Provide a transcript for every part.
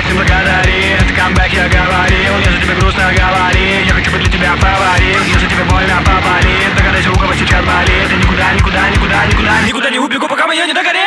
не благодари. Это камбэк, я говорил. Если тебе грустно, говори. Я хочу быть для тебя фаворит. Если тебе больно, поболит. Догадайся, у кого сейчас болит. Я никуда, никуда, никуда, никуда, никуда не убегу, пока меня не догорит.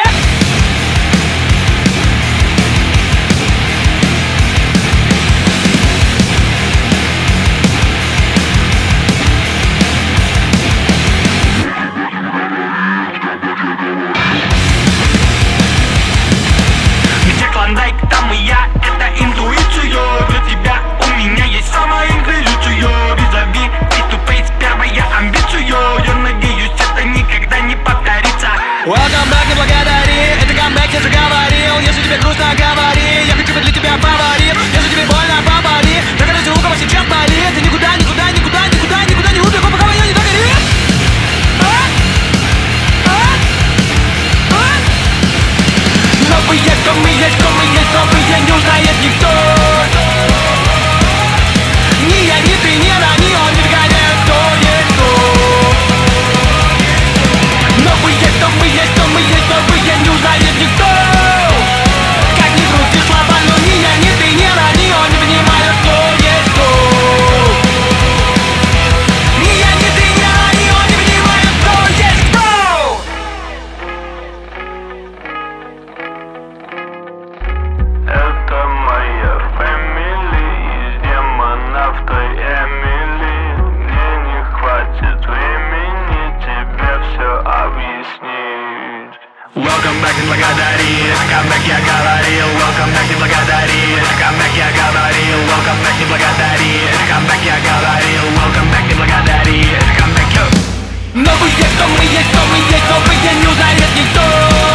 Там и я, это интуицию. Для тебя у меня есть самоинквизицию. Визави, face-to-face, первая амбицию. Я надеюсь, это никогда не повторится. Welcome back, не благодари. Это камбэк, я же говорил. Если тебе грустно, говори. Я хочу быть для тебя фаворит. Если тебе больно, поболи. Догадайся, у кого сейчас болит. Ты никуда, никуда, никуда, никуда, никуда не убегу, пока меня не догорит. Новые, кто мы есть, кто мы есть, новые не узнает никто. Ни я, ни ты, ни она, ни он не догоняют, кто есть кто. Новые, кто мы есть, кто мы есть, новые не узнает никто. Как ни крути слова, но ни я, ни ты, ни она, ни он не понимают, кто есть кто. Ни я, ни ты, ни она, ни он не понимают, кто есть кто. Это моя фэмили из демонов той Эмили. Мне не хватит времени тебе все объяснить. Welcome back, не благодари. Это камбэк, я говорил. Welcome back, не благодари. Это камбэк, я говорил. Welcome back, не благодари. Это камбэк, я говорил. Welcome back, не благодари. Это камбэк, yo. Новые, кто мы есть, кто мы есть, новые не узнает никто.